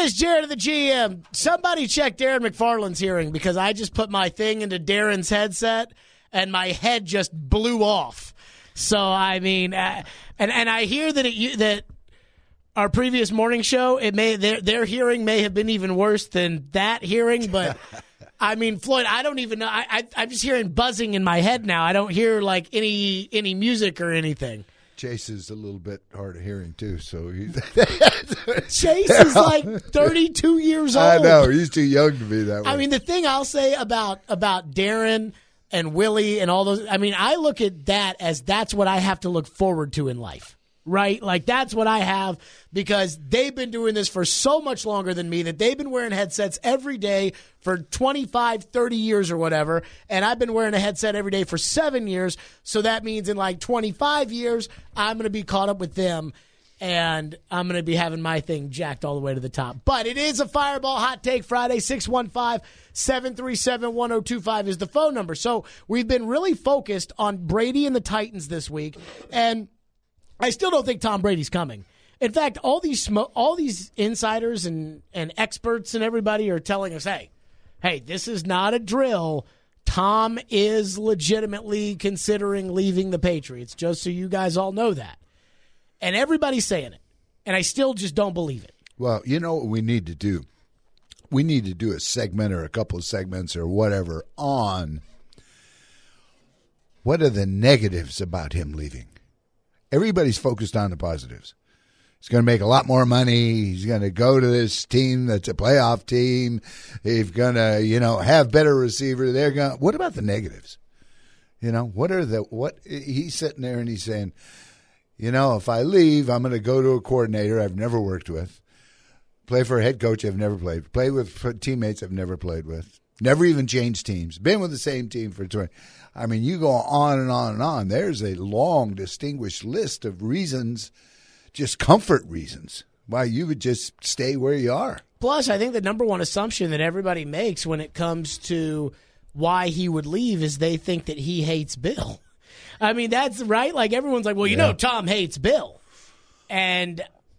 is Jared of the GM. Somebody check Darren McFarland's hearing because I just put my thing into Darren's headset and my head just blew off. So, I mean, and I hear that our previous morning show, their hearing may have been even worse than that hearing, but I mean, Floyd, I don't even know. I'm just hearing buzzing in my head now. I don't hear like any music or anything. Chase is a little bit hard of hearing too, so Chase is like 32 years old. I know he's too young to be that way. I mean, the thing I'll say about Darren and Willie and all those, I mean, I look at that as that's what I have to look forward to in life. Right? Like, that's what I have because they've been doing this for so much longer than me that they've been wearing headsets every day for 25, 30 years or whatever, and I've been wearing a headset every day for 7 years, so that means in like 25 years, I'm going to be caught up with them, and I'm going to be having my thing jacked all the way to the top. But it is a Fireball Hot Take Friday. 615-737-1025 is the phone number. So we've been really focused on Brady and the Titans this week, and I still don't think Tom Brady's coming. In fact, all these insiders and experts and everybody are telling us, hey, this is not a drill. Tom is legitimately considering leaving the Patriots, just so you guys all know that. And everybody's saying it. And I still just don't believe it. Well, you know what we need to do? We need to do a segment or a couple of segments or whatever on what are the negatives about him leaving. Everybody's focused on the positives. He's going to make a lot more money. He's going to go to this team that's a playoff team. He's going to, have better receiver. What about the negatives? What he's sitting there and he's saying, if I leave, I'm going to go to a coordinator I've never worked with, play for a head coach I've never played, play with teammates I've never played with, never even changed teams, been with the same team for 20. I mean, you go on and on and on. There's a long, distinguished list of reasons, just comfort reasons, why you would just stay where you are. Plus, I think the number one assumption that everybody makes when it comes to why he would leave is they think that he hates Bill. I mean, that's right. Like, everyone's like, well, Tom hates Bill. And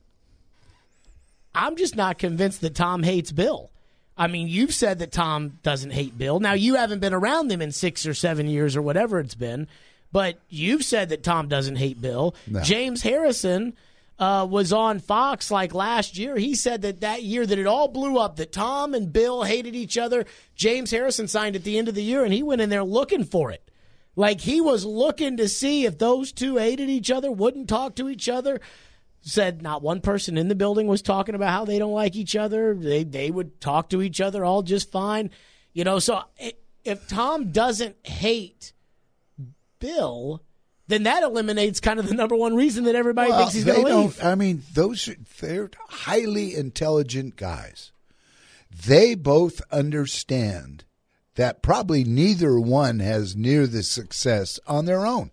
I'm just not convinced that Tom hates Bill. I mean, you've said that Tom doesn't hate Bill. Now, you haven't been around him in 6 or 7 years or whatever it's been, but you've said that Tom doesn't hate Bill. No. James Harrison was on Fox like last year. He said that year that it all blew up, that Tom and Bill hated each other. James Harrison signed at the end of the year, and he went in there looking for it. Like, he was looking to see if those two hated each other, wouldn't talk to each other. Said not one person in the building was talking about how they don't like each other. They would talk to each other all just fine. So if Tom doesn't hate Bill, then that eliminates kind of the number one reason that everybody thinks he's going to leave. I mean, they're highly intelligent guys. They both understand that probably neither one has near the success on their own.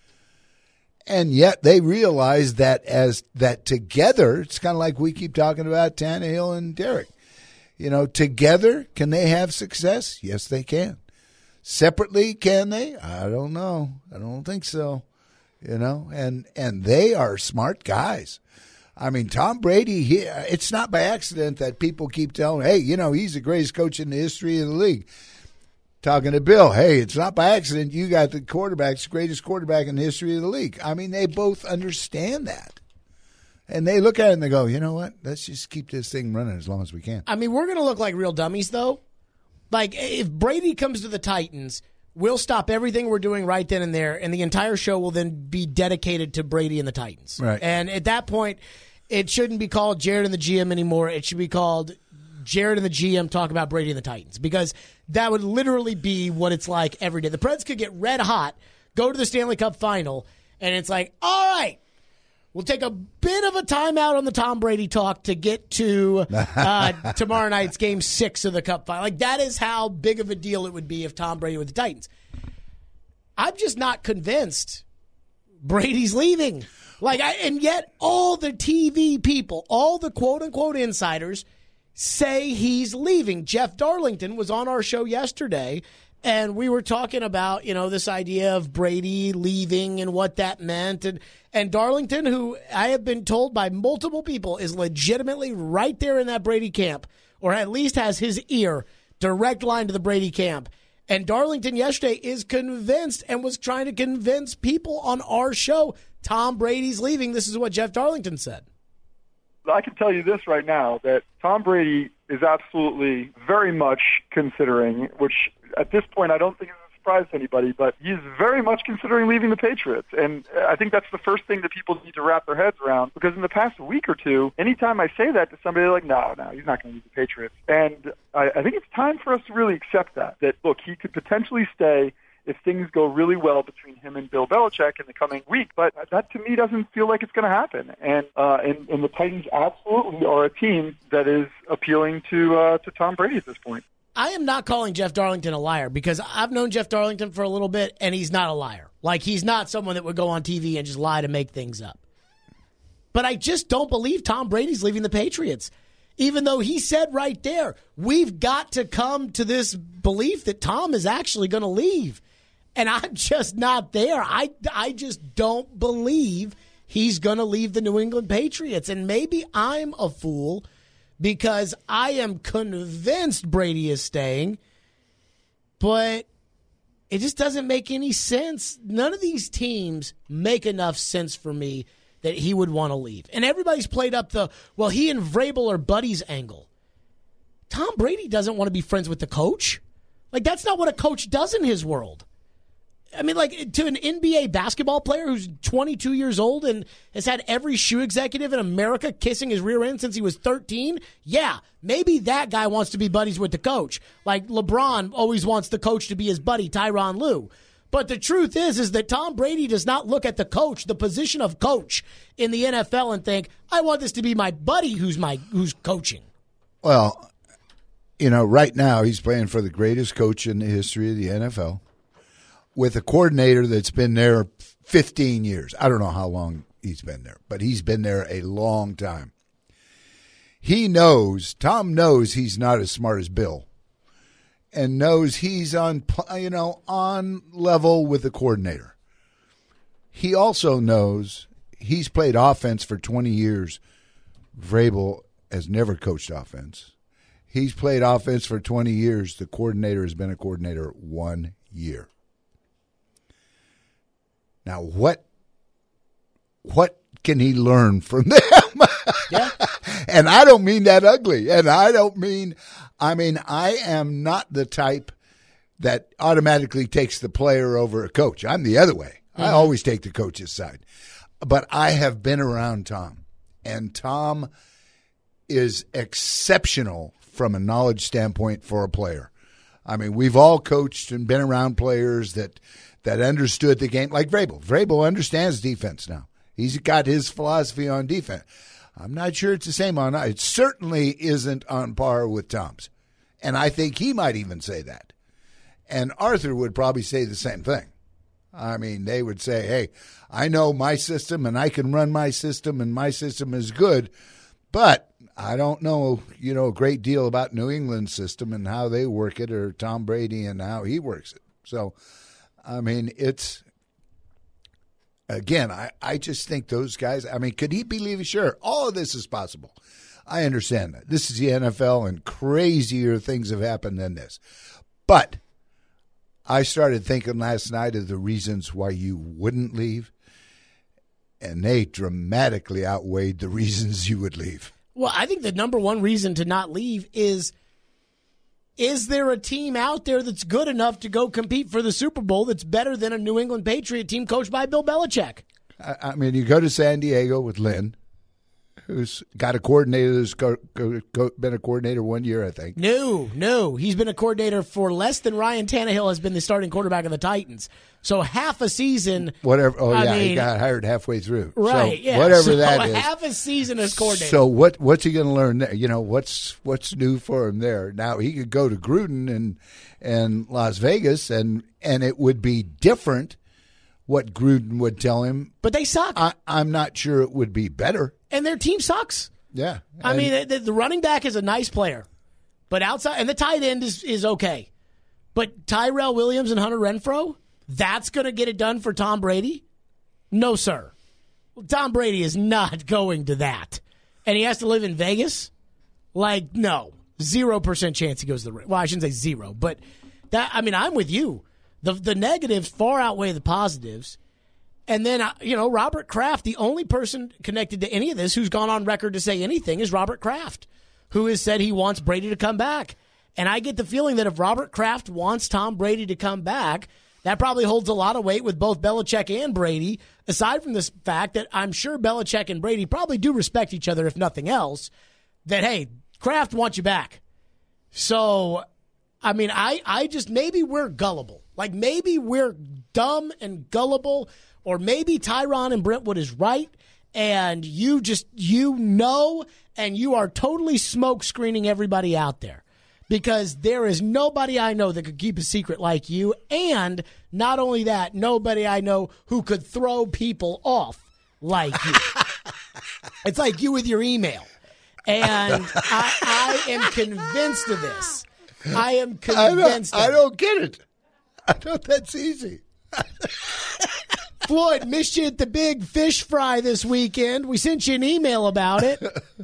And yet they realize that together, it's kind of like we keep talking about Tannehill and Derek. Together, can they have success? Yes, they can. Separately, can they? I don't know. I don't think so. And they are smart guys. I mean, Tom Brady, it's not by accident that people keep telling, hey, he's the greatest coach in the history of the league. Talking to Bill, hey, it's not by accident you got the greatest quarterback in the history of the league. I mean, they both understand that. And they look at it and they go, you know what? Let's just keep this thing running as long as we can. I mean, we're going to look like real dummies, though. Like, if Brady comes to the Titans, we'll stop everything we're doing right then and there, and the entire show will then be dedicated to Brady and the Titans. Right. And at that point, it shouldn't be called Jared and the GM anymore. It should be called Jared and the GM talk about Brady and the Titans, because that would literally be what it's like every day. The Preds could get red hot, go to the Stanley Cup final, and it's like, all right, we'll take a bit of a timeout on the Tom Brady talk to get to tomorrow night's Game 6 of the Cup final. Like, that is how big of a deal it would be if Tom Brady with the Titans. I'm just not convinced Brady's leaving. And yet all the TV people, all the quote-unquote insiders say he's leaving. Jeff Darlington was on our show yesterday, And we were talking about, this idea of Brady leaving and what that meant. And Darlington, who I have been told by multiple people is legitimately right there in that Brady camp, or at least has his ear, direct line to the Brady camp. And Darlington yesterday is convinced and was trying to convince people on our show Tom Brady's leaving. This is what Jeff Darlington said. I can tell you this right now, that Tom Brady is absolutely very much considering, which at this point I don't think is a surprise to anybody, but he's very much considering leaving the Patriots. And I think that's the first thing that people need to wrap their heads around, because in the past week or two, anytime I say that to somebody, they're like, no, he's not going to leave the Patriots. And I think it's time for us to really accept that, look, he could potentially stay if things go really well between him and Bill Belichick in the coming week. But that, to me, doesn't feel like it's going to happen. And the Titans absolutely are a team that is appealing to Tom Brady at this point. I am not calling Jeff Darlington a liar, because I've known Jeff Darlington for a little bit, and he's not a liar. Like, he's not someone that would go on TV and just lie to make things up. But I just don't believe Tom Brady's leaving the Patriots. Even though he said right there, we've got to come to this belief that Tom is actually going to leave. And I'm just not there. I just don't believe he's going to leave the New England Patriots. And maybe I'm a fool because I am convinced Brady is staying, but it just doesn't make any sense. None of these teams make enough sense for me that he would want to leave. And everybody's played up he and Vrabel are buddies angle. Tom Brady doesn't want to be friends with the coach. Like, that's not what a coach does in his world. I mean, like, to an NBA basketball player who's 22 years old and has had every shoe executive in America kissing his rear end since he was 13, yeah, maybe that guy wants to be buddies with the coach. Like LeBron always wants the coach to be his buddy, Tyronn Lue. But the truth is that Tom Brady does not look at the coach, the position of coach in the NFL, and think, I want this to be my buddy who's coaching. Well, right now he's playing for the greatest coach in the history of the NFL, with a coordinator that's been there 15 years. I don't know how long he's been there, but he's been there a long time. Tom knows he's not as smart as Bill, and knows he's on level with the coordinator. He also knows he's played offense for 20 years. Vrabel has never coached offense. He's played offense for 20 years. The coordinator has been a coordinator 1 year. Now, what can he learn from them? Yeah. And I don't mean that ugly. And I am not the type that automatically takes the player over a coach. I'm the other way. Mm-hmm. I always take the coach's side. But I have been around Tom, and Tom is exceptional from a knowledge standpoint for a player. I mean, we've all coached and been around players that understood the game, like Vrabel. Vrabel understands defense now. He's got his philosophy on defense. I'm not sure it's the same on. It certainly isn't on par with Tom's. And I think he might even say that. And Arthur would probably say the same thing. I mean, they would say, hey, I know my system and I can run my system and my system is good, but I don't know, a great deal about New England's system and how they work it, or Tom Brady and how he works it. So, I mean, again, I just think those guys, could he be leaving? Sure, all of this is possible. I understand that. This is the NFL, and crazier things have happened than this. But I started thinking last night of the reasons why you wouldn't leave, and they dramatically outweighed the reasons you would leave. Well, I think the number one reason to not leave is there a team out there that's good enough to go compete for the Super Bowl that's better than a New England Patriot team coached by Bill Belichick? I mean, you go to San Diego with Lynn, who's got a coordinator that's been a coordinator 1 year, I think. No. He's been a coordinator for less than Ryan Tannehill has been the starting quarterback of the Titans. So half a season. Whatever. Oh, yeah, he got hired halfway through. Right, so yeah. Whatever that is. Half a season as coordinator. So what's he going to learn there? What's new for him there? Now, he could go to Gruden and Las Vegas, and it would be different what Gruden would tell him. But they suck. I'm not sure it would be better. And their team sucks. Yeah. I mean, the running back is a nice player. But outside, and the tight end is okay. But Tyrell Williams and Hunter Renfrow, that's going to get it done for Tom Brady? No, sir. Tom Brady is not going to that. And he has to live in Vegas? Like, no. 0% chance he goes to the Raiders. Well, I shouldn't say zero, but that, I mean, I'm with you. The negatives far outweigh the positives. And then, Robert Kraft, the only person connected to any of this who's gone on record to say anything is Robert Kraft, who has said he wants Brady to come back. And I get the feeling that if Robert Kraft wants Tom Brady to come back, that probably holds a lot of weight with both Belichick and Brady, aside from this fact that I'm sure Belichick and Brady probably do respect each other, if nothing else, that, hey, Kraft wants you back. So, I mean, I just, maybe we're gullible. Like, maybe we're dumb and gullible, or maybe Tyron and Brentwood is right, and you and you are totally smoke screening everybody out there. Because there is nobody I know that could keep a secret like you, and not only that, nobody I know who could throw people off like you. It's like you with your email. And I am convinced of this. I am convinced of it. I don't get it. I don't. That's easy. Floyd, missed you at the big fish fry this weekend. We sent you an email about it.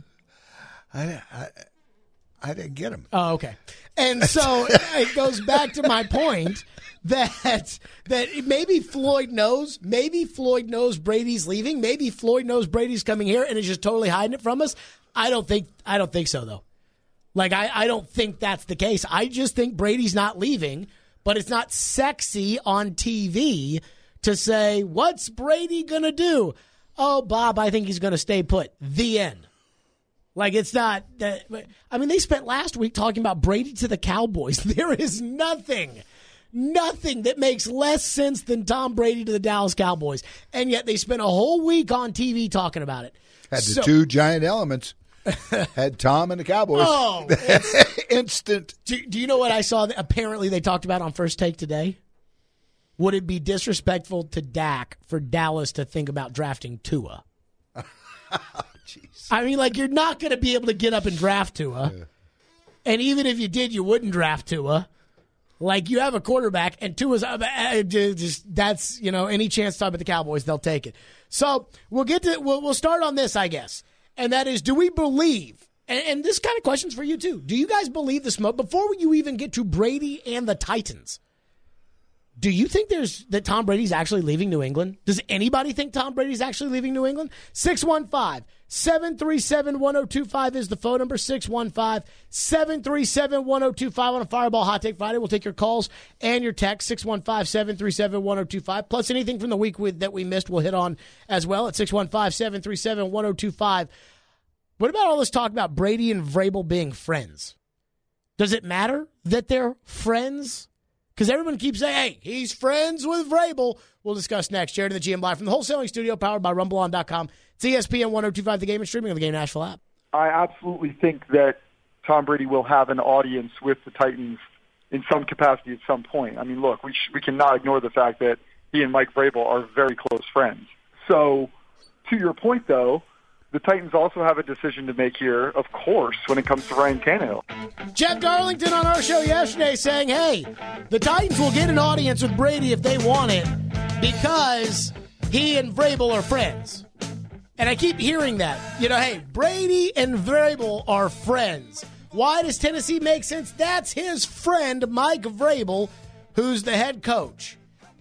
I didn't get him. Oh, okay. And so it goes back to my point that maybe Floyd knows. Maybe Floyd knows Brady's leaving. Maybe Floyd knows Brady's coming here and is just totally hiding it from us. I don't think so, though. Like, I don't think that's the case. I just think Brady's not leaving, but it's not sexy on TV to say, what's Brady going to do? Oh, Bob, I think he's going to stay put. The end. Like, it's not I mean, they spent last week talking about Brady to the Cowboys. There is nothing that makes less sense than Tom Brady to the Dallas Cowboys. And yet they spent a whole week on TV talking about it. Had the two giant elements. Had Tom and the Cowboys. Oh, instant. Do you know what I saw that apparently they talked about on First Take today? Would it be disrespectful to Dak for Dallas to think about drafting Tua? I mean, like, you're not going to be able to get up and draft Tua. Yeah. And even if you did, you wouldn't draft Tua. Like, you have a quarterback, and Tua's that's, any chance to talk about the Cowboys, they'll take it. So we'll start on this, I guess. And that is, do we believe, and this kind of question's for you too, do you guys believe the smoke, before you even get to Brady and the Titans, do you think that Tom Brady's actually leaving New England? Does anybody think Tom Brady's actually leaving New England? 615-737-1025 is the phone number. 615-737-1025 on a Fireball Hot Take Friday. We'll take your calls and your texts. 615-737-1025. Plus anything from the week that we missed we'll hit on as well at 615-737-1025. What about all this talk about Brady and Vrabel being friends? Does it matter that they're friends? Because everyone keeps saying, hey, he's friends with Vrabel. We'll discuss next. Jared and the GM Live from the wholesaling studio, powered by RumbleOn.com. It's ESPN 1025 The Game and streaming on the Game Nashville app. I absolutely think that Tom Brady will have an audience with the Titans in some capacity at some point. I mean, look, we cannot ignore the fact that he and Mike Vrabel are very close friends. So, to your point, though, the Titans also have a decision to make here, of course, when it comes to Ryan Tannehill. Jeff Darlington on our show yesterday saying, hey, the Titans will get an audience with Brady if they want it because he and Vrabel are friends. And I keep hearing that. Hey, Brady and Vrabel are friends. Why does Tennessee make sense? That's his friend, Mike Vrabel, who's the head coach.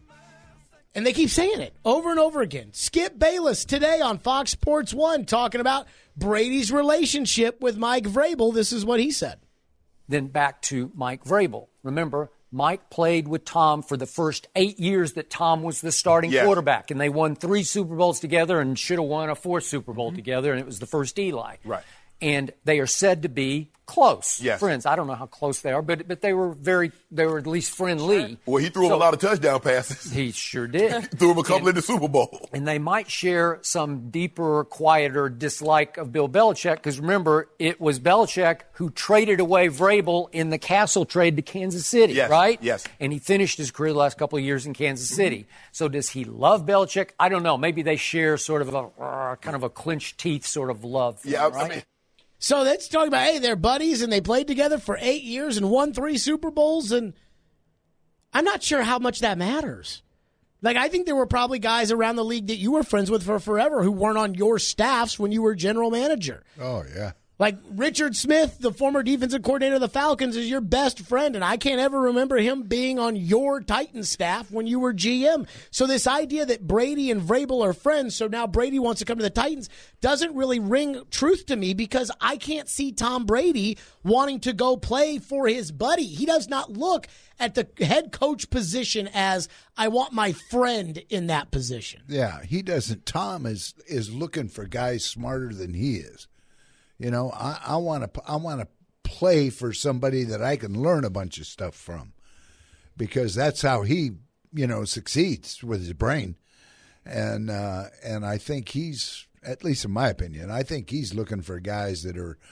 And they keep saying it over and over again. Skip Bayless today on Fox Sports 1 talking about Brady's relationship with Mike Vrabel. This is what he said. Then back to Mike Vrabel. Remember, Mike played with Tom for the first 8 years that Tom was the starting quarterback. And they won 3 Super Bowls together and should have won a 4th Super Bowl together. And it was the first Eli. Right. And they are said to be close friends. I don't know how close they are, but they were at least friendly. Well, he threw him a lot of touchdown passes. He sure did. Threw him a couple in the Super Bowl. And they might share some deeper, quieter dislike of Bill Belichick, because remember, it was Belichick who traded away Vrabel in the Castle trade to Kansas City, right? Yes. And he finished his career the last couple of years in Kansas City. So does he love Belichick? I don't know. Maybe they share sort of a kind of a clenched teeth sort of love. Yeah, right? I mean, so that's talking about, hey, they're buddies and they played together for 8 years and won 3 Super Bowls. And I'm not sure how much that matters. Like, I think there were probably guys around the league that you were friends with for forever who weren't on your staffs when you were general manager. Oh, yeah. Like, Richard Smith, the former defensive coordinator of the Falcons, is your best friend, and I can't ever remember him being on your Titans staff when you were GM. So this idea that Brady and Vrabel are friends, so now Brady wants to come to the Titans, doesn't really ring truth to me because I can't see Tom Brady wanting to go play for his buddy. He does not look at the head coach position as, I want my friend in that position. Yeah, he doesn't. Tom is looking for guys smarter than he is. You know, I want to play for somebody that I can learn a bunch of stuff from, because that's how he, you know, succeeds with his brain, and I think he's, at least in my opinion, I think he's looking for guys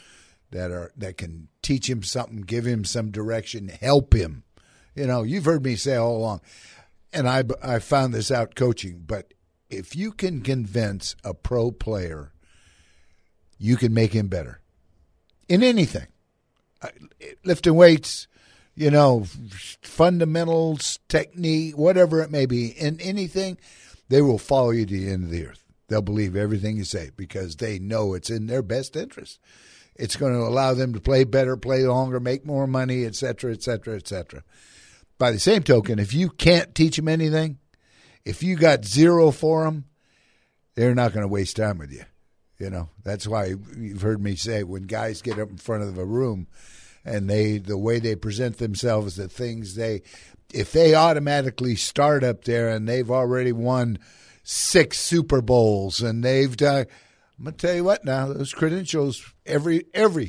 that can teach him something, give him some direction, help him. You know, you've heard me say all along, and I found this out coaching, but if you can convince a pro player, you can make him better in anything. Lifting weights, you know, fundamentals, technique, whatever it may be, in anything, they will follow you to the end of the earth. They'll believe everything you say because they know it's in their best interest. It's going to allow them to play better, play longer, make more money, et cetera, et cetera, et cetera. By the same token, if you can't teach them anything, if you got zero for them, they're not going to waste time with you. You know, that's why you've heard me say when guys get up in front of a room and the way they present themselves, the things if they automatically start up there and they've already won 6 Super Bowls and they've done, I'm going to tell you what now, those credentials, every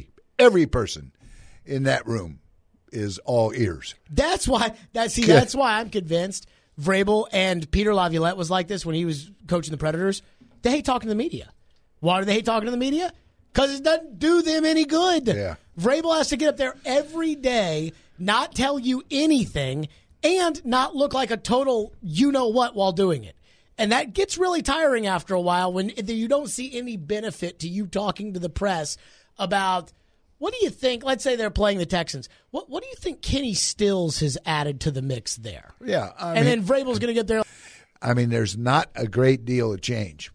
person in that room is all ears. That's why I'm convinced Vrabel and Peter Laviolette was like this when he was coaching the Predators. They hate talking to the media. Why do they hate talking to the media? Because it doesn't do them any good. Yeah. Vrabel has to get up there every day, not tell you anything, and not look like a total you-know-what while doing it. And that gets really tiring after a while when you don't see any benefit to you talking to the press about, what do you think? Let's say they're playing the Texans. What do you think Kenny Stills has added to the mix there? Yeah. Then Vrabel's going to get there. I mean, there's not a great deal of change.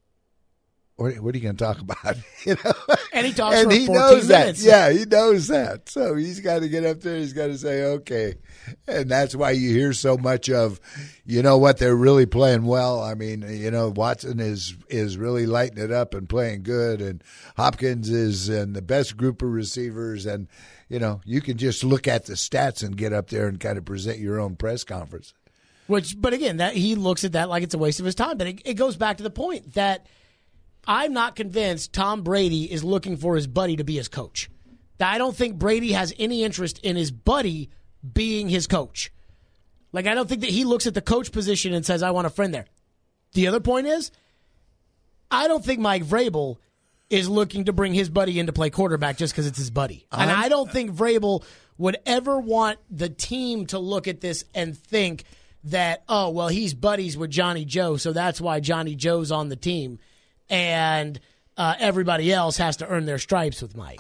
What are you going to talk about? You know? And he talks and for he 14 knows minutes. That. Yeah, he knows that. So he's got to get up there. He's got to say, okay. And that's why you hear so much of, you know what, they're really playing well. I mean, you know, Watson is really lighting it up and playing good. And Hopkins is in the best group of receivers. And, you know, you can just look at the stats and get up there and kind of present your own press conference. But again, that he looks at that like it's a waste of his time. But it goes back to the point that I'm not convinced Tom Brady is looking for his buddy to be his coach. I don't think Brady has any interest in his buddy being his coach. Like, I don't think that he looks at the coach position and says, I want a friend there. The other point is, I don't think Mike Vrabel is looking to bring his buddy in to play quarterback just because it's his buddy. And I don't think Vrabel would ever want the team to look at this and think that, oh, well, he's buddies with Johnny Joe, so that's why Johnny Joe's on the team. And everybody else has to earn their stripes with Mike.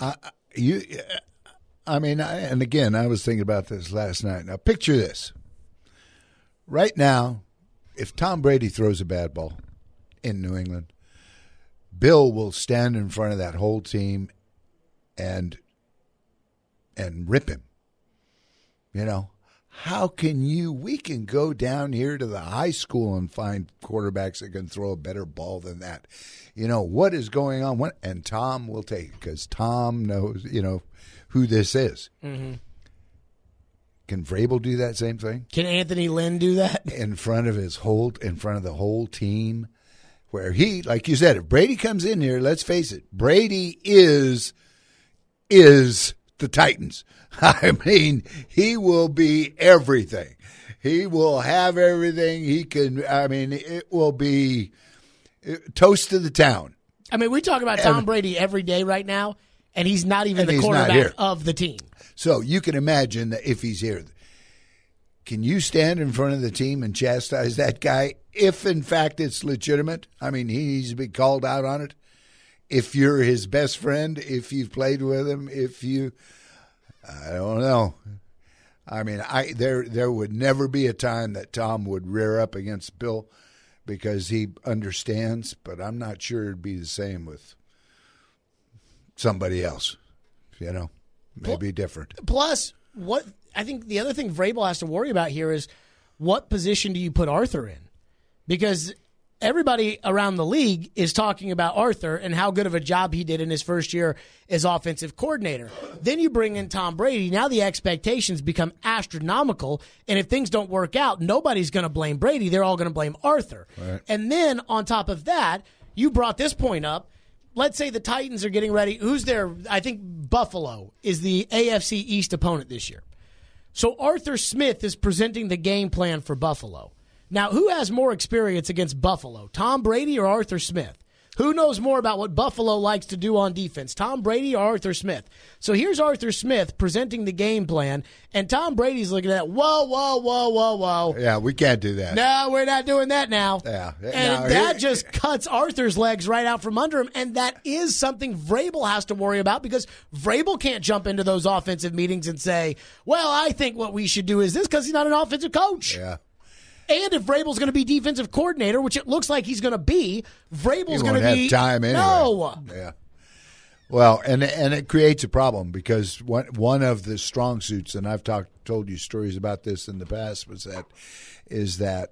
And again, I was thinking about this last night. Now, picture this. Right now, if Tom Brady throws a bad ball in New England, Bill will stand in front of that whole team and rip him. You know, how can we can go down here to the high school and find quarterbacks that can throw a better ball than that. You know, what is going on? And Tom will take it because Tom knows, you know, who this is. Mm-hmm. Can Vrabel do that same thing? Can Anthony Lynn do that? In front of the whole team, where he, like you said, if Brady comes in here, let's face it, Brady is the Titans. I mean, he will be everything. He will have everything. It will be toast to the town. I mean, we talk about Tom Brady every day right now, and he's not even the quarterback of the team. So you can imagine that if he's here, can you stand in front of the team and chastise that guy if, in fact, it's legitimate? I mean, he needs to be called out on it. If you're his best friend, if you've played with him, I don't know. I mean, there would never be a time that Tom would rear up against Bill because he understands, but I'm not sure it'd be the same with somebody else. Maybe different. Plus, what I think the other thing Vrabel has to worry about here is what position do you put Arthur in? Because everybody around the league is talking about Arthur and how good of a job he did in his first year as offensive coordinator. Then you bring in Tom Brady. Now the expectations become astronomical, and if things don't work out, nobody's going to blame Brady. They're all going to blame Arthur. Right. And then on top of that, you brought this point up. Let's say the Titans are getting ready. Who's there? I think Buffalo is the AFC East opponent this year. So Arthur Smith is presenting the game plan for Buffalo. Now, who has more experience against Buffalo, Tom Brady or Arthur Smith? Who knows more about what Buffalo likes to do on defense, Tom Brady or Arthur Smith? So here's Arthur Smith presenting the game plan, and Tom Brady's looking at, whoa. Yeah, we can't do that. No, we're not doing that now. Yeah. And that just cuts Arthur's legs right out from under him, and that is something Vrabel has to worry about because Vrabel can't jump into those offensive meetings and say, well, I think what we should do is this because he's not an offensive coach. Yeah. And if Vrabel's going to be defensive coordinator, which it looks like he's going to be, Vrabel's going to be have time anyway. No. Yeah. Well, and it creates a problem because one of the strong suits, and I've told you stories about this in the past, is that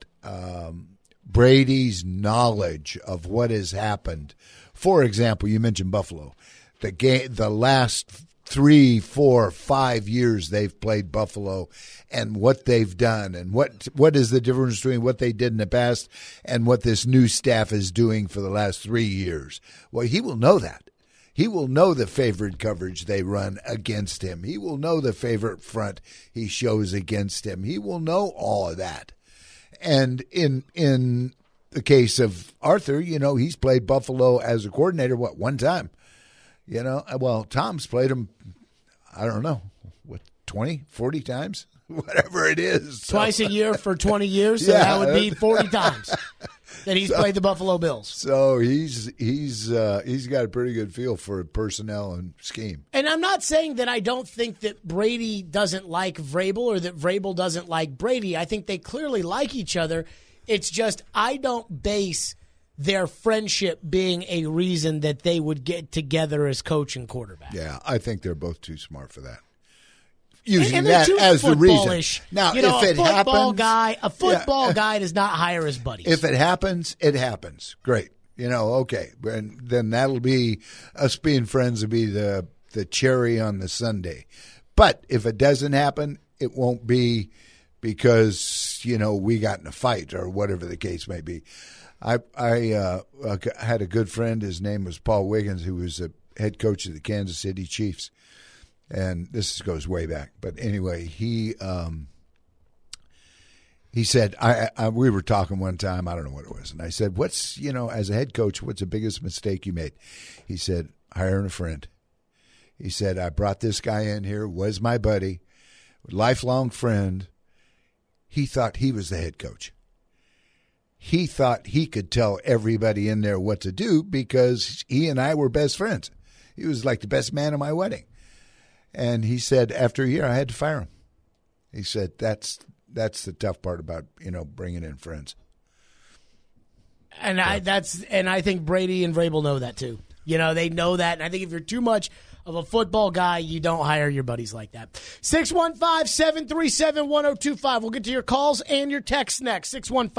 Brady's knowledge of what has happened. For example, you mentioned Buffalo. The last 3, 4, 5 years they've played Buffalo and what they've done and what is the difference between what they did in the past and what this new staff is doing for the last 3 years. Well, he will know that. He will know the favored coverage they run against him. He will know the favorite front he shows against him. He will know all of that. And in the case of Arthur, he's played Buffalo as a coordinator, one time? Well, Tom's played him, I don't know, 20, 40 times? Whatever it is. Twice a year for 20 years, so that would be 40 times that he's played the Buffalo Bills. So he's got a pretty good feel for personnel and scheme. And I'm not saying that I don't think that Brady doesn't like Vrabel or that Vrabel doesn't like Brady. I think they clearly like each other. It's just I don't base their friendship being a reason that they would get together as coach and quarterback. Yeah, I think they're both too smart for that. Using and that as the reason. Now, if it happens, a football yeah. guy does not hire his buddies. If it happens, it happens. Great. Okay. And then that'll be us being friends will be the cherry on the sundae. But if it doesn't happen, it won't be because, we got in a fight or whatever the case may be. I had a good friend. His name was Paul Wiggins, who was the head coach of the Kansas City Chiefs. And this goes way back. But anyway, he said, we were talking one time, I don't know what it was. And I said, what's, as a head coach, what's the biggest mistake you made? He said, hiring a friend. He said, I brought this guy in here, was my buddy, lifelong friend. He thought he was the head coach. He thought he could tell everybody in there what to do because he and I were best friends. He was like the best man at my wedding. And he said, after a year, I had to fire him. He said, that's the tough part about, bringing in friends. And I think Brady and Vrabel know that too. They know that. And I think if you're too much of a football guy, you don't hire your buddies like that. 615-737-1025. We'll get to your calls and your texts next.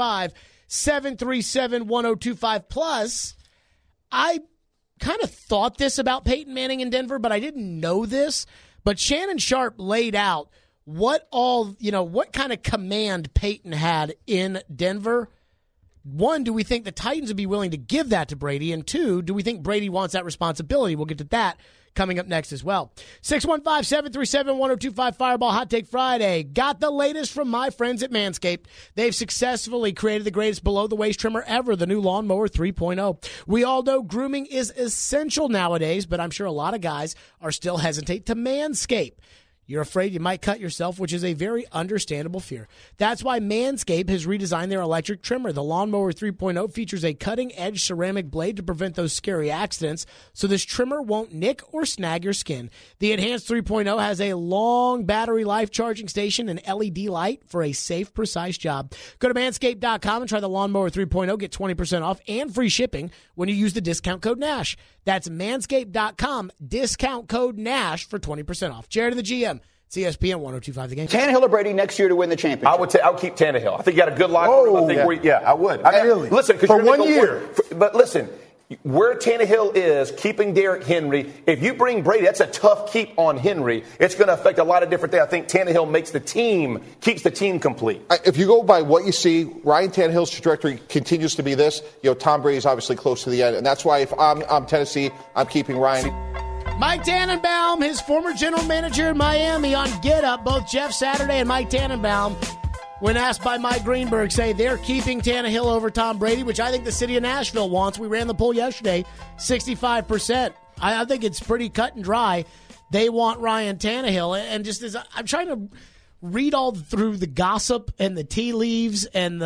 615-737-1025. Plus, I kind of thought this about Peyton Manning in Denver, but I didn't know this. But Shannon Sharp laid out what kind of command Peyton had in Denver. One, do we think the Titans would be willing to give that to Brady? And two, do we think Brady wants that responsibility? We'll get to that coming up next as well. 615-737-1025 Fireball Hot Take Friday. Got the latest from my friends at Manscaped. They've successfully created the greatest below-the-waist trimmer ever, the new Lawnmower 3.0. We all know grooming is essential nowadays, but I'm sure a lot of guys are still hesitant to manscape. You're afraid you might cut yourself, which is a very understandable fear. That's why Manscaped has redesigned their electric trimmer. The Lawnmower 3.0 features a cutting-edge ceramic blade to prevent those scary accidents, so this trimmer won't nick or snag your skin. The Enhanced 3.0 has a long battery life charging station and LED light for a safe, precise job. Go to manscaped.com and try the Lawnmower 3.0. Get 20% off and free shipping when you use the discount code NASH. That's manscaped.com, discount code NASH for 20% off. Jared and the GM, CSPN 102.5 The Game. Tannehill or Brady next year to win the championship? I would keep Tannehill. I think you got a good locker room. I would. Really? Listen, for 1 year. But listen, where Tannehill is, keeping Derrick Henry, if you bring Brady, that's a tough keep on Henry. It's going to affect a lot of different things. I think Tannehill keeps the team complete. If you go by what you see, Ryan Tannehill's trajectory continues to be this. Tom Brady's obviously close to the end. And that's why if I'm Tennessee, I'm keeping Ryan. Mike Tannenbaum, his former general manager in Miami, on Get Up, both Jeff Saturday and Mike Tannenbaum, when asked by Mike Greenberg, say they're keeping Tannehill over Tom Brady, which I think the city of Nashville wants. We ran the poll yesterday, 65%. I think it's pretty cut and dry. They want Ryan Tannehill. And just as I'm trying to read all through the gossip and the tea leaves and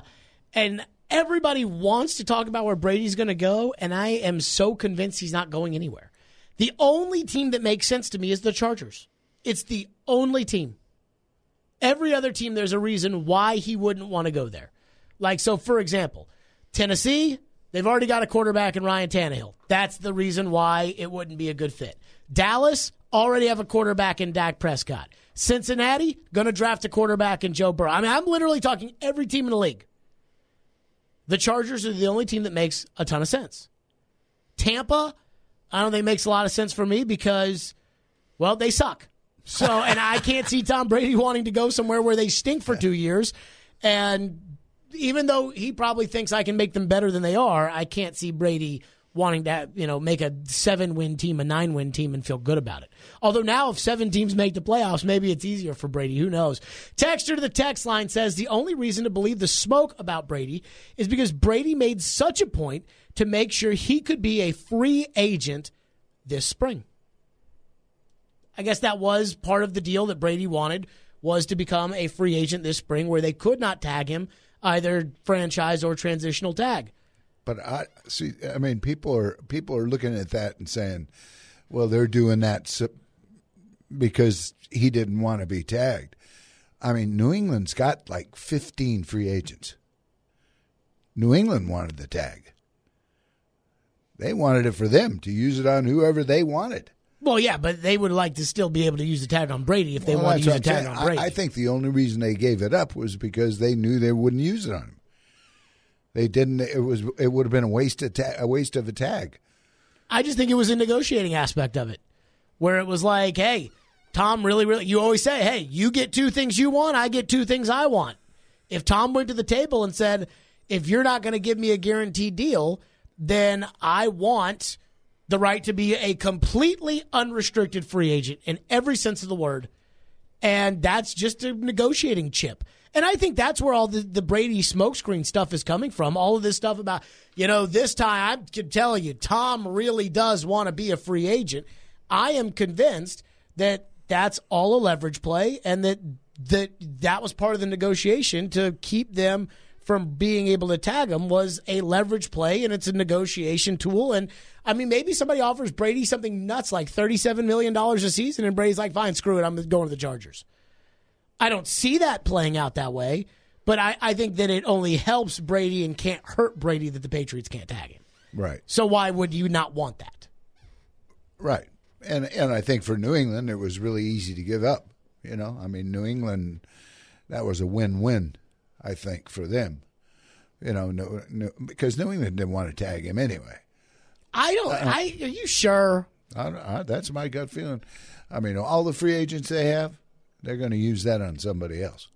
everybody wants to talk about where Brady's going to go, and I am so convinced he's not going anywhere. The only team that makes sense to me is the Chargers. It's the only team. Every other team, there's a reason why he wouldn't want to go there. Like, so for example, Tennessee, they've already got a quarterback in Ryan Tannehill. That's the reason why it wouldn't be a good fit. Dallas, already have a quarterback in Dak Prescott. Cincinnati, going to draft a quarterback in Joe Burrow. I mean, I'm literally talking every team in the league. The Chargers are the only team that makes a ton of sense. Tampa, I don't think makes a lot of sense for me because, well, they suck. So, and I can't see Tom Brady wanting to go somewhere where they stink for 2 years. And even though he probably thinks I can make them better than they are, I can't see Brady wanting to, make a 7-win team, a 9-win team, and feel good about it. Although now if 7 teams make the playoffs, maybe it's easier for Brady. Who knows? Texter to the text line says the only reason to believe the smoke about Brady is because Brady made such a point to make sure he could be a free agent this spring. I guess that was part of the deal that Brady wanted, was to become a free agent this spring where they could not tag him, either franchise or transitional tag. But people are looking at that and saying, well, they're doing that because he didn't want to be tagged. I mean, New England's got like 15 free agents. New England wanted the tag. They wanted it for them to use it on whoever they wanted. Well, yeah, but they would like to still be able to use the tag on Brady if they want to use the tag on Brady. I think the only reason they gave it up was because they knew they wouldn't use it on him. They didn't. It would have been a waste of a tag. I just think it was a negotiating aspect of it, where it was like, hey, Tom, really, you always say, hey, you get 2 things you want, I get 2 things I want. If Tom went to the table and said, if you're not going to give me a guaranteed deal, then I want the right to be a completely unrestricted free agent in every sense of the word. And that's just a negotiating chip. And I think that's where all the Brady smokescreen stuff is coming from. All of this stuff about, this time I can tell you, Tom really does want to be a free agent. I am convinced that that's all a leverage play and that was part of the negotiation to keep them from being able to tag him was a leverage play, and it's a negotiation tool. And, I mean, maybe somebody offers Brady something nuts like $37 million a season, and Brady's like, fine, screw it, I'm going to the Chargers. I don't see that playing out that way, but I think that it only helps Brady and can't hurt Brady that the Patriots can't tag him. Right. So why would you not want that? Right. And I think for New England, it was really easy to give up. I mean, New England, that was a win-win, I think, for them. Because New England didn't want to tag him anyway. Are you sure? That's my gut feeling. I mean, all the free agents they have, they're going to use that on somebody else.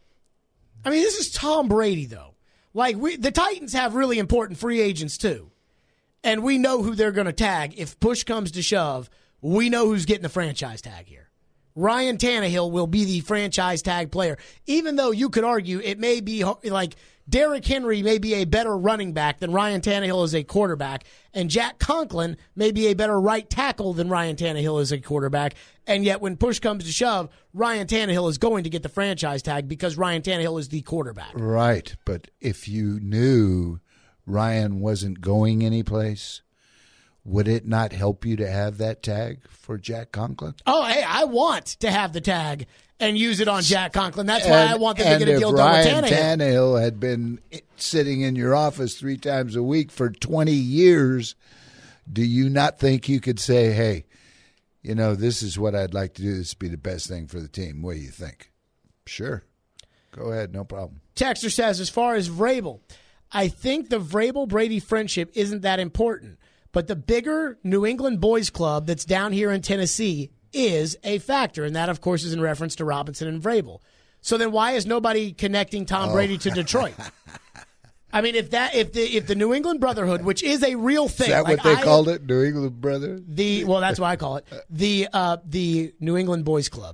I mean, this is Tom Brady, though. Like, the Titans have really important free agents, too. And we know who they're going to tag. If push comes to shove, we know who's getting the franchise tag here. Ryan Tannehill will be the franchise tag player, even though you could argue it may be like Derrick Henry may be a better running back than Ryan Tannehill is a quarterback, and Jack Conklin may be a better right tackle than Ryan Tannehill is a quarterback, and yet when push comes to shove, Ryan Tannehill is going to get the franchise tag because Ryan Tannehill is the quarterback. Right, but if you knew Ryan wasn't going anyplace, would it not help you to have that tag for Jack Conklin? Oh, hey, I want to have the tag and use it on Jack Conklin. That's why I want them to get a deal done with Tannehill. If Ryan Tannehill had been sitting in your office 3 times a week for 20 years, do you not think you could say, hey, you know, this is what I'd like to do. This would be the best thing for the team. What do you think? Sure. Go ahead. No problem. Texter says, as far as Vrabel, I think the Vrabel-Brady friendship isn't that important. But the bigger New England boys club that's down here in Tennessee is a factor, and that, of course, is in reference to Robinson and Vrabel. So then why is nobody connecting Tom Brady to Detroit? I mean, if the New England Brotherhood, which is a real thing. Is that what they called it, New England Brotherhood? Well, that's what I call it. The New England Boys Club.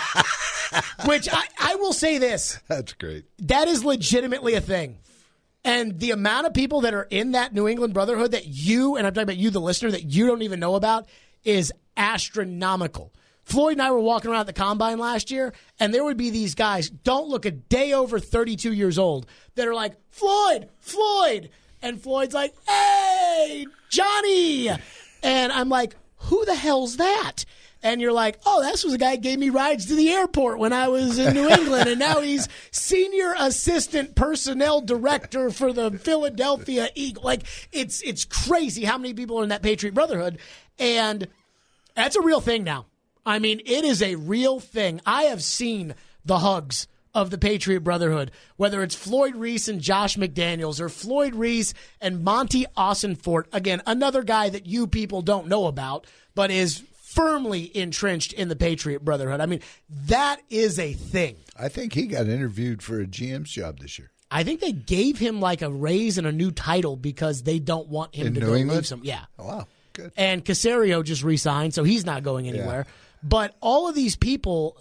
Which I will say this. That's great. That is legitimately a thing. And the amount of people that are in that New England Brotherhood that you, and I'm talking about you, the listener, that you don't even know about is astronomical. Floyd and I were walking around at the Combine last year, and there would be these guys, don't look a day over 32 years old, that are like, Floyd! And Floyd's like, hey, Johnny! And I'm like, who the hell's that? And you're like, oh, this was a guy who gave me rides to the airport when I was in New England, and now he's senior assistant personnel director for the Philadelphia Eagles. Like, it's crazy how many people are in that Patriot Brotherhood, and that's a real thing now. I mean, it is a real thing. I have seen the hugs of the Patriot Brotherhood, whether it's Floyd Reese and Josh McDaniels or Floyd Reese and Monty Ossenfort. Again, another guy that you people don't know about, but is firmly entrenched in the Patriot Brotherhood. I mean, that is a thing. I think he got interviewed for a GM's job this year. I think they gave him like a raise and a new title because they don't want him to go leave some. Yeah. Oh, wow. Good. And Caserio just re-signed, so he's not going anywhere. Yeah. But all of these people,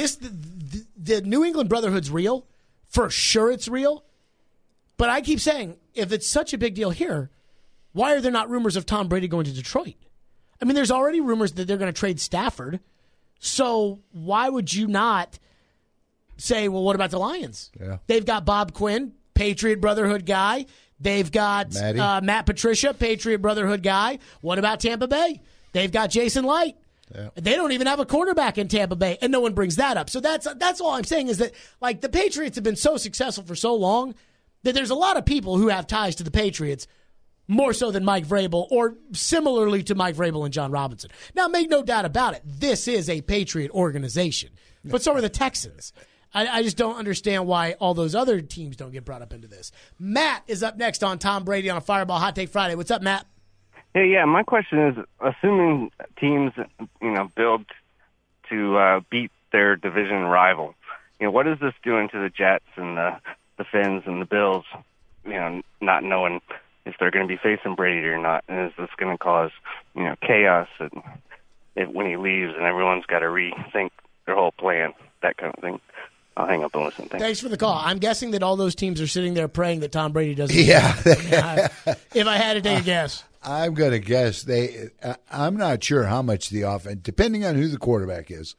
the New England Brotherhood's real. For sure it's real. But I keep saying, if it's such a big deal here, why are there not rumors of Tom Brady going to Detroit? I mean, there's already rumors that they're going to trade Stafford. So why would you not say, well, what about the Lions? Yeah. They've got Bob Quinn, Patriot Brotherhood guy. They've got Matt Patricia, Patriot Brotherhood guy. What about Tampa Bay? They've got Jason Light. Yeah. They don't even have a quarterback in Tampa Bay, and no one brings that up. So that's all I'm saying is that, like, the Patriots have been so successful for so long that there's a lot of people who have ties to the Patriots, more so than Mike Vrabel, or similarly to Mike Vrabel and John Robinson. Now, make no doubt about it, this is a Patriot organization, but so are the Texans. I just don't understand why all those other teams don't get brought up into this. Matt is up next on Tom Brady on a Fireball Hot Take Friday. What's up, Matt? Hey, yeah, my question is, assuming teams, build to beat their division rival, what is this doing to the Jets and the Finns and the Bills, not knowing if they're going to be facing Brady or not? And is this going to cause, chaos when he leaves and everyone's got to rethink their whole plan, that kind of thing? I'll hang up and listen. Thanks for the call. I'm guessing that all those teams are sitting there praying that Tom Brady doesn't. Yeah. If I had to take a guess. I'm going to guess I'm not sure how much the offense, depending on who the quarterback is,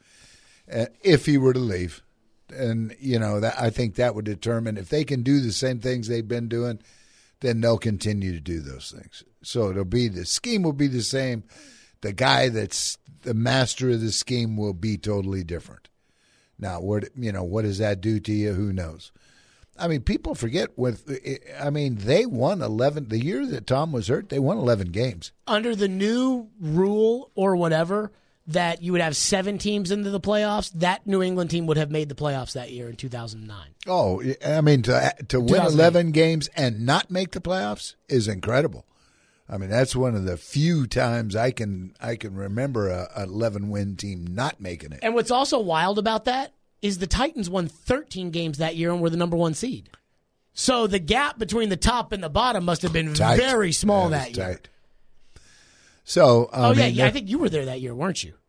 if he were to leave. And, I think that would determine if they can do the same things they've been doing, then they'll continue to do those things. So the scheme will be the same. The guy that's the master of the scheme will be totally different. Now, what does that do to you? Who knows? I mean, people forget they won 11 the year that Tom was hurt. They won 11 games. Under the new rule or whatever that you would have 7 teams into the playoffs, that New England team would have made the playoffs that year in 2009. Oh, I mean, to win 11 games and not make the playoffs is incredible. I mean, that's one of the few times I can remember a 11-win team not making it. And what's also wild about that is the Titans won 13 games that year and were the number 1 seed. So the gap between the top and the bottom must have been very small that year. Tight. So, I think you were there that year, weren't you?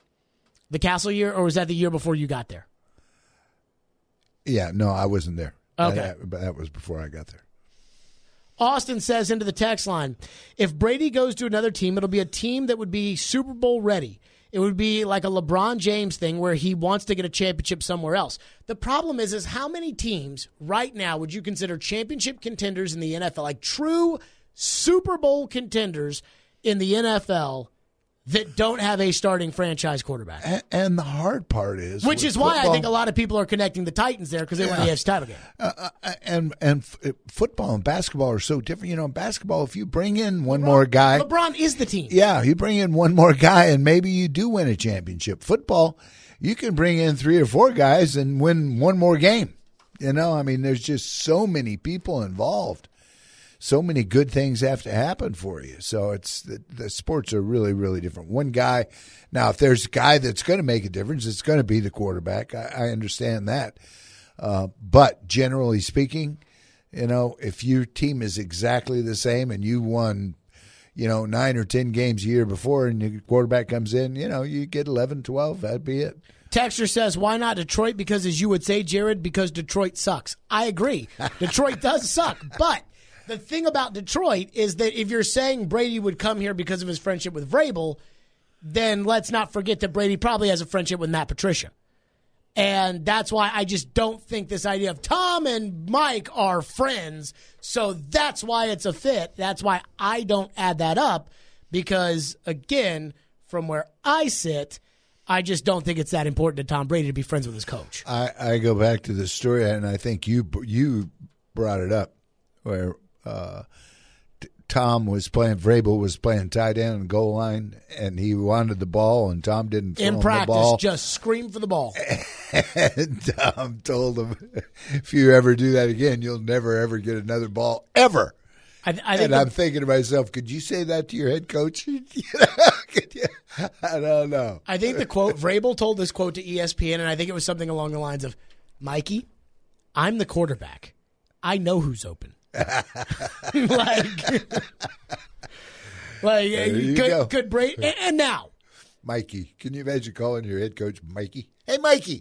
The Castle year, or was that the year before you got there? Yeah, no, I wasn't there. Okay. But that was before I got there. Austin says into the text line, if Brady goes to another team, it'll be a team that would be Super Bowl ready. It would be like a LeBron James thing where he wants to get a championship somewhere else. The problem is how many teams right now would you consider championship contenders in the NFL, like true Super Bowl contenders in the NFL that don't have a starting franchise quarterback? And the hard part is, which is why I think a lot of people are connecting the Titans there because they won the AFC title game. And football and basketball are so different. You know, in basketball, if you bring in one more guy, LeBron is the team. Yeah, you bring in one more guy, and maybe you do win a championship. Football, you can bring in 3 or 4 guys and win one more game. You know, I mean, there's just so many people involved. So many good things have to happen for you. So it's the sports are really, really different. One guy, now if there's a guy that's going to make a difference, it's going to be the quarterback. I understand that. But generally speaking, you know, if your team is exactly the same and you won, 9 or 10 games a year before and your quarterback comes in, you get 11, 12, that'd be it. Texter says, why not Detroit? Because as you would say, Jared, because Detroit sucks. I agree. Detroit does suck, but the thing about Detroit is that if you're saying Brady would come here because of his friendship with Vrabel, then let's not forget that Brady probably has a friendship with Matt Patricia. And that's why I just don't think this idea of Tom and Mike are friends, so that's why it's a fit. That's why I don't add that up because, again, from where I sit, I just don't think it's that important to Tom Brady to be friends with his coach. I go back to the story, and I think you brought it up, where Tom was playing, Vrabel was playing tight end and goal line, and he wanted the ball, and Tom didn't throw him the ball. In practice, just scream for the ball. And Tom told him, if you ever do that again, you'll never, ever get another ball, ever. I'm thinking to myself, could you say that to your head coach? I don't know. I think the quote, Vrabel told this quote to ESPN, and I think it was something along the lines of, Mikey, I'm the quarterback. I know who's open. Could Brady and now Mikey, can you imagine calling your head coach Mikey? Hey, Mikey.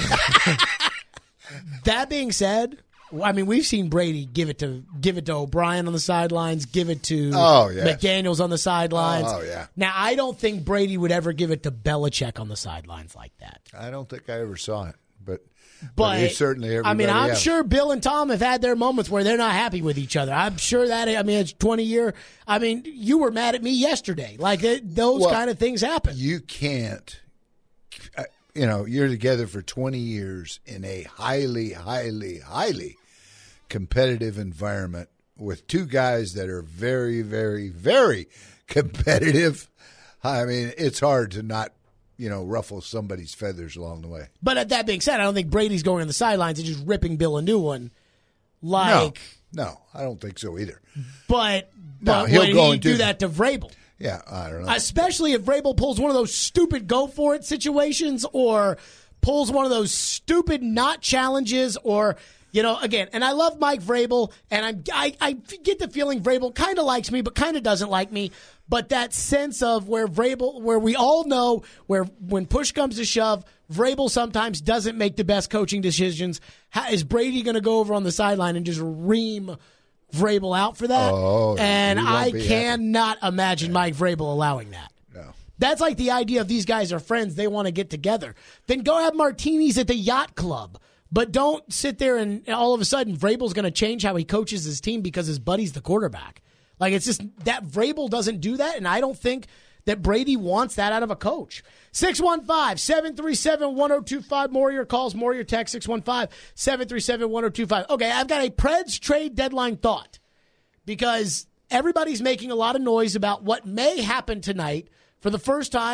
That being said, I mean, we've seen Brady give it to O'Brien on the sidelines, give it to McDaniels on the sidelines. Oh, yeah. Now, I don't think Brady would ever give it to Belichick on the sidelines like that. I don't think I ever saw it, but certainly everybody I'm sure Bill and Tom have had their moments where they're not happy with each other. I'm sure that, it's 20-year. I mean, you were mad at me yesterday. Like, those kind of things happen. You can't, you're together for 20 years in a highly, highly, highly competitive environment with 2 guys that are very, very, very competitive. I mean, it's hard to not ruffle somebody's feathers along the way. But that being said, I don't think Brady's going on the sidelines and just ripping Bill a new one. No, I don't think so either. But he'll would go he do that to Vrabel? Yeah, I don't know. Especially if Vrabel pulls one of those stupid go-for-it situations or pulls one of those stupid not challenges or, again, and I love Mike Vrabel, and I get the feeling Vrabel kind of likes me but kind of doesn't like me. But that sense of where we all know where when push comes to shove, Vrabel sometimes doesn't make the best coaching decisions. Is Brady going to go over on the sideline and just ream Vrabel out for that? Oh, and I cannot imagine Mike Vrabel allowing that. No. That's like the idea of these guys are friends. They want to get together. Then go have martinis at the yacht club. But don't sit there and all of a sudden Vrabel's going to change how he coaches his team because his buddy's the quarterback. Like, it's just that Vrabel doesn't do that, and I don't think that Brady wants that out of a coach. 615-737-1025. More of your calls, more of your texts, 615-737-1025. Okay, I've got a Preds trade deadline thought because everybody's making a lot of noise about what may happen tonight for the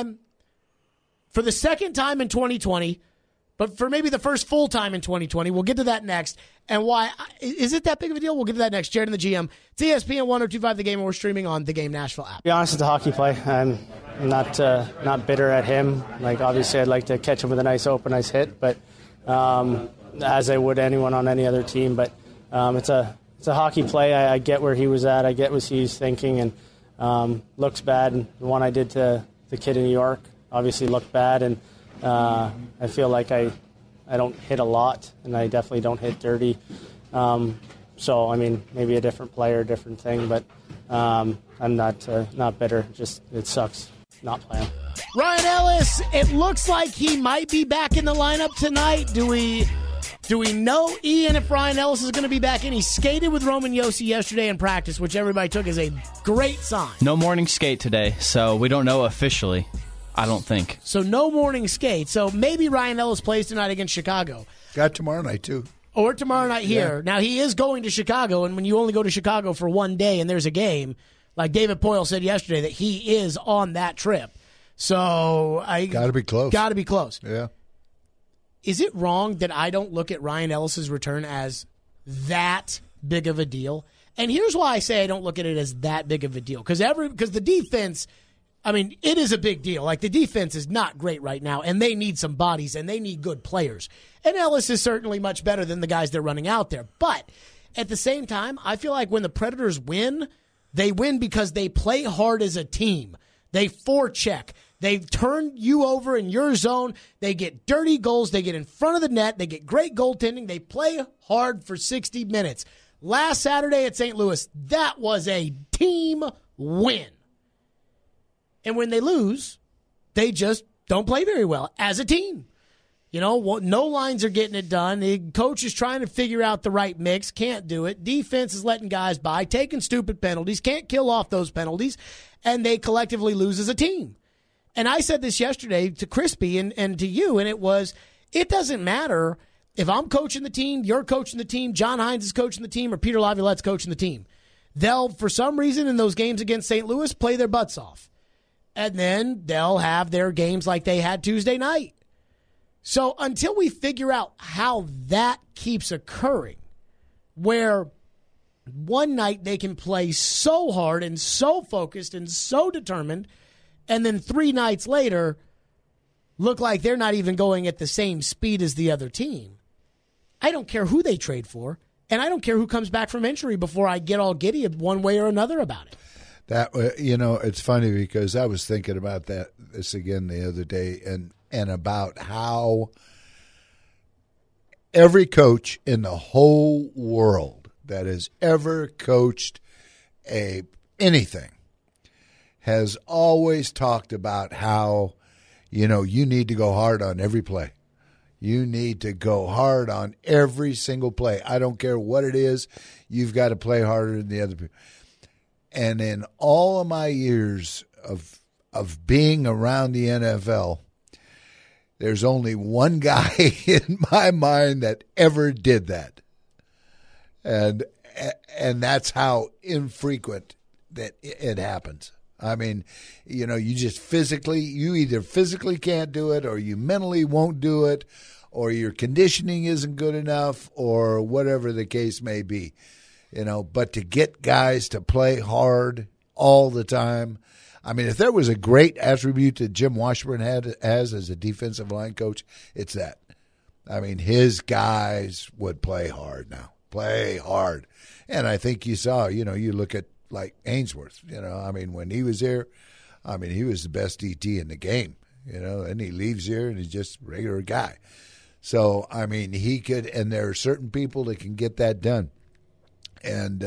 second time in 2020, but for maybe the first full time in 2020. We'll get to that next. And why? Is it that big of a deal? We'll get to that next. Jared and the GM. It's ESPN 1025 The Game, and we're streaming on the Game Nashville app. To be honest, it's a hockey play. I'm not bitter at him. Like, obviously, I'd like to catch him with a nice hit, but as I would anyone on any other team. But it's a hockey play. I get where he was at. I get what he's thinking, and looks bad. And the one I did to the kid in New York obviously looked bad, and I feel like I don't hit a lot, and I definitely don't hit dirty. So, I mean, maybe a different player, different thing, but I'm not bitter. Just it sucks not playing. Ryan Ellis, it looks like he might be back in the lineup tonight. Do we know, Ian, if Ryan Ellis is going to be back in? He skated with Roman Josi yesterday in practice, which everybody took as a great sign. No morning skate today, so we don't know officially, I don't think. So no morning skate. So maybe Ryan Ellis plays tonight against Chicago. Got tomorrow night, too. Or tomorrow night here. Yeah. Now, he is going to Chicago, and when you only go to Chicago for one day and there's a game, like David Poyle said yesterday, that he is on that trip. So got to be close. Got to be close. Yeah. Is it wrong that I don't look at Ryan Ellis's return as that big of a deal? And here's why I say I don't look at it as that big of a deal. Because the defense, I mean, it is a big deal. Like, the defense is not great right now, and they need some bodies, and they need good players. And Ellis is certainly much better than the guys they're running out there. But at the same time, I feel like when the Predators win, they win because they play hard as a team. They forecheck. They turn you over in your zone. They get dirty goals. They get in front of the net. They get great goaltending. They play hard for 60 minutes. Last Saturday at St. Louis, that was a team win. And when they lose, they just don't play very well as a team. You know, no lines are getting it done. The coach is trying to figure out the right mix, can't do it. Defense is letting guys by, taking stupid penalties, can't kill off those penalties, and they collectively lose as a team. And I said this yesterday to Crispy and to you, and it doesn't matter if I'm coaching the team, you're coaching the team, John Hines is coaching the team, or Peter Laviolette's coaching the team. They'll, for some reason, in those games against St. Louis, play their butts off. And then they'll have their games like they had Tuesday night. So until we figure out how that keeps occurring, where one night they can play so hard and so focused and so determined, and then 3 nights later look like they're not even going at the same speed as the other team, I don't care who they trade for, and I don't care who comes back from injury before I get all giddy one way or another about it. That, it's funny because I was thinking about this again the other day, and about how every coach in the whole world that has ever coached anything has always talked about how, you need to go hard on every play. You need to go hard on every single play. I don't care what it is. You've got to play harder than the other people. And in all of my years of being around the NFL, there's only one guy in my mind that ever did that. And that's how infrequent that it happens. I mean, you either physically can't do it, or you mentally won't do it, or your conditioning isn't good enough, or whatever the case may be. But to get guys to play hard all the time, I mean, if there was a great attribute that Jim Washburn has as a defensive line coach, it's that. I mean, his guys would play hard now. Play hard. And I think you saw, you look at like Ainsworth, I mean, when he was there, I mean, he was the best DT in the game, and he leaves here and he's just a regular guy. So, I mean, he could, and there are certain people that can get that done. And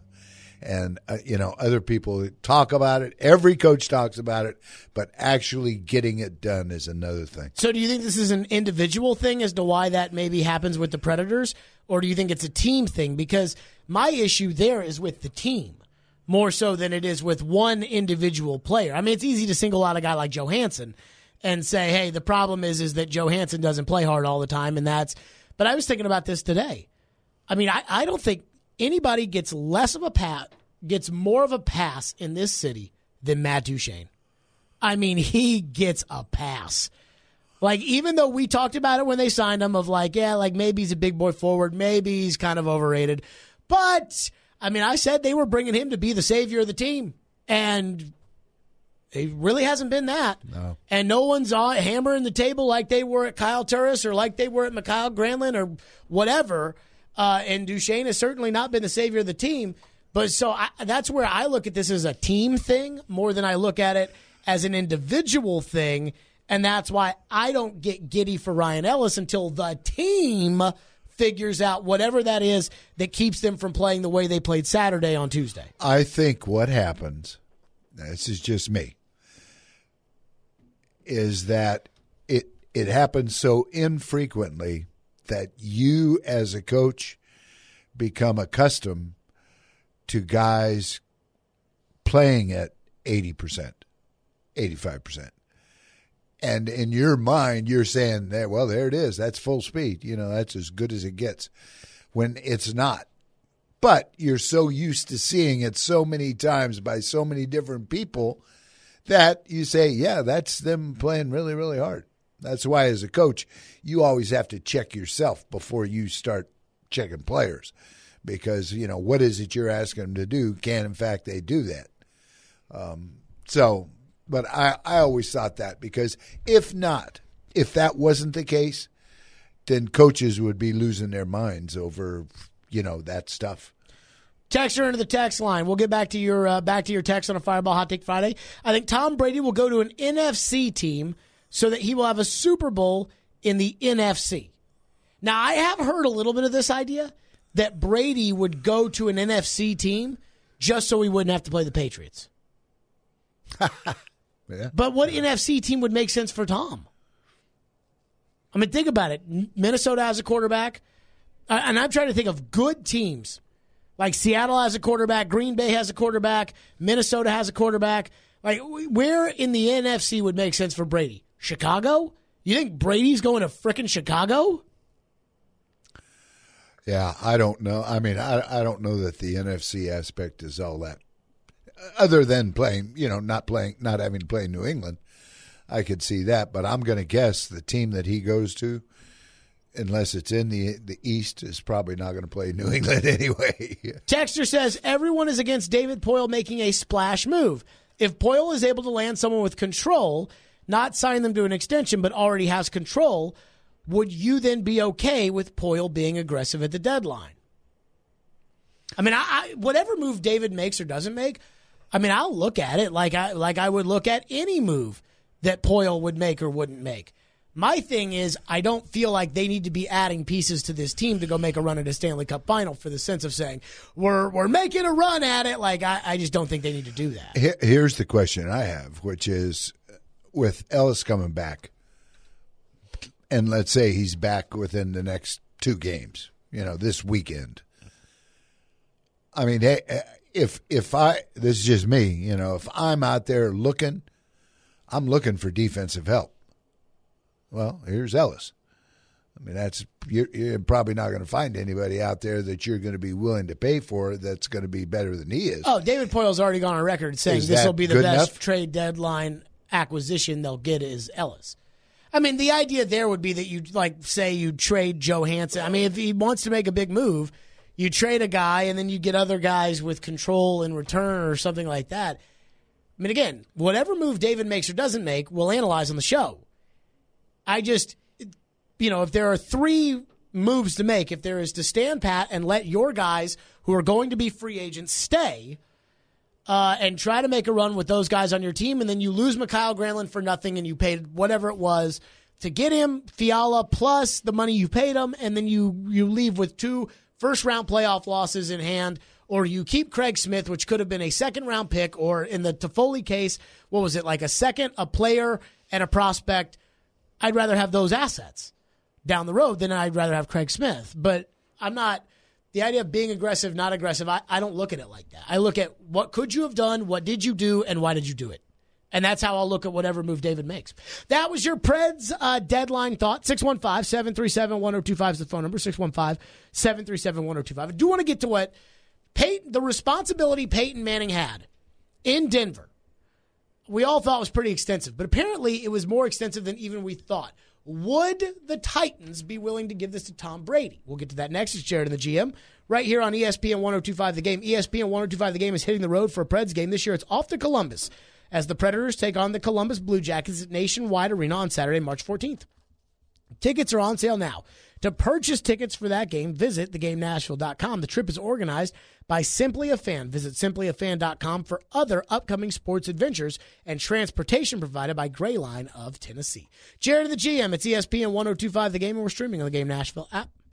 other people talk about it. Every coach talks about it, but actually getting it done is another thing. So do you think this is an individual thing as to why that maybe happens with the Predators, or do you think it's a team thing? Because my issue there is with the team more so than it is with one individual player. I mean, it's easy to single out a guy like Johansson and say, hey, the problem is that Johansson doesn't play hard all the time, and that's – but I was thinking about this today. I mean, I don't think anybody gets gets more of a pass in this city than Matt Duchene. I mean, he gets a pass. Like, even though we talked about it when they signed him of like, yeah, like maybe he's a big boy forward, maybe he's kind of overrated. But, I mean, I said they were bringing him to be the savior of the team, and it really hasn't been that. No. And no one's hammering the table like they were at Kyle Turris or like they were at Mikhail Granlund or whatever. And Duchene has certainly not been the savior of the team. But so that's where I look at this as a team thing more than I look at it as an individual thing. And that's why I don't get giddy for Ryan Ellis until the team figures out whatever that is that keeps them from playing the way they played Saturday on Tuesday. I think what happens, this is just me, is that it happens so infrequently that you as a coach become accustomed to guys playing at 80%, 85%. And in your mind, you're saying, well, there it is. That's full speed. That's as good as it gets, when it's not. But you're so used to seeing it so many times by so many different people that you say, yeah, that's them playing really, really hard. That's why as a coach, you always have to check yourself before you start checking players, because, what is it you're asking them to do? Can, in fact, they do that? But I always thought that, because if that wasn't the case, then coaches would be losing their minds over, that stuff. Texter into the text line. We'll get back to your text on a Fireball Hot Take Friday. I think Tom Brady will go to an NFC team so that he will have a Super Bowl in the NFC. Now, I have heard a little bit of this idea that Brady would go to an NFC team just so he wouldn't have to play the Patriots. Yeah. But what NFC team would make sense for Tom? I mean, think about it. Minnesota has a quarterback, and I'm trying to think of good teams. Like Seattle has a quarterback, Green Bay has a quarterback, Minnesota has a quarterback. Like, where in the NFC would make sense for Brady? Chicago? You think Brady's going to frickin' Chicago? Yeah, I don't know. I mean, I don't know that the NFC aspect is all that. Other than playing, not having to play New England, I could see that. But I'm going to guess the team that he goes to, unless it's in the East, is probably not going to play New England anyway. Texter says, everyone is against David Poile making a splash move. If Poile is able to land someone with control, not sign them to an extension, but already has control, would you then be okay with Poile being aggressive at the deadline? I mean, whatever move David makes or doesn't make, I mean, I'll look at it like I would look at any move that Poile would make or wouldn't make. My thing is, I don't feel like they need to be adding pieces to this team to go make a run at a Stanley Cup final for the sense of saying, we're making a run at it. Like, I just don't think they need to do that. Here's the question I have, which is, with Ellis coming back, and let's say he's back within the next 2 games, this weekend. I mean, hey, this is just me, if I'm out there looking, I'm looking for defensive help. Well, here's Ellis. I mean, you're probably not going to find anybody out there that you're going to be willing to pay for that's going to be better than he is. Oh, David Poile's already gone on record saying this will be the best trade deadline acquisition they'll get is Ellis. I mean, the idea there would be that you trade Joe Hansen. I mean, if he wants to make a big move, you trade a guy and then you get other guys with control in return or something like that. I mean, again, whatever move David makes or doesn't make, we'll analyze on the show. I just, if there are 3 moves to make, if there is to stand pat and let your guys who are going to be free agents stay and try to make a run with those guys on your team, and then you lose Mikhail Granlund for nothing and you paid whatever it was to get him, Fiala, plus the money you paid him, and then you leave with 2 first-round playoff losses in hand, or you keep Craig Smith, which could have been a second-round pick, or in the Toffoli case, what was it, like a second, a player, and a prospect. I'd rather have those assets down the road than I'd rather have Craig Smith. But I'm not – the idea of being aggressive, not aggressive, I don't look at it like that. I look at what could you have done, what did you do, and why did you do it? And that's how I'll look at whatever move David makes. That was your Preds deadline thought. 615-737-1025 is the phone number, 615-737-1025. I do want to get to what the responsibility Peyton Manning had in Denver. We all thought was pretty extensive, but apparently it was more extensive than even we thought. Would the Titans be willing to give this to Tom Brady? We'll get to that next. It's Jared and the GM right here on ESPN 102.5 The Game. ESPN 102.5 The Game is hitting the road for a Preds game. This year it's off to Columbus as the Predators take on the Columbus Blue Jackets at Nationwide Arena on Saturday, March 14th. Tickets are on sale now. To purchase tickets for that game, visit thegamenashville.com. The trip is organized by Simply a Fan. Visit simplyafan.com for other upcoming sports adventures and transportation provided by Gray Line of Tennessee. Jared and the GM, it's ESPN 102.5 The Game, and we're streaming on the Game Nashville app.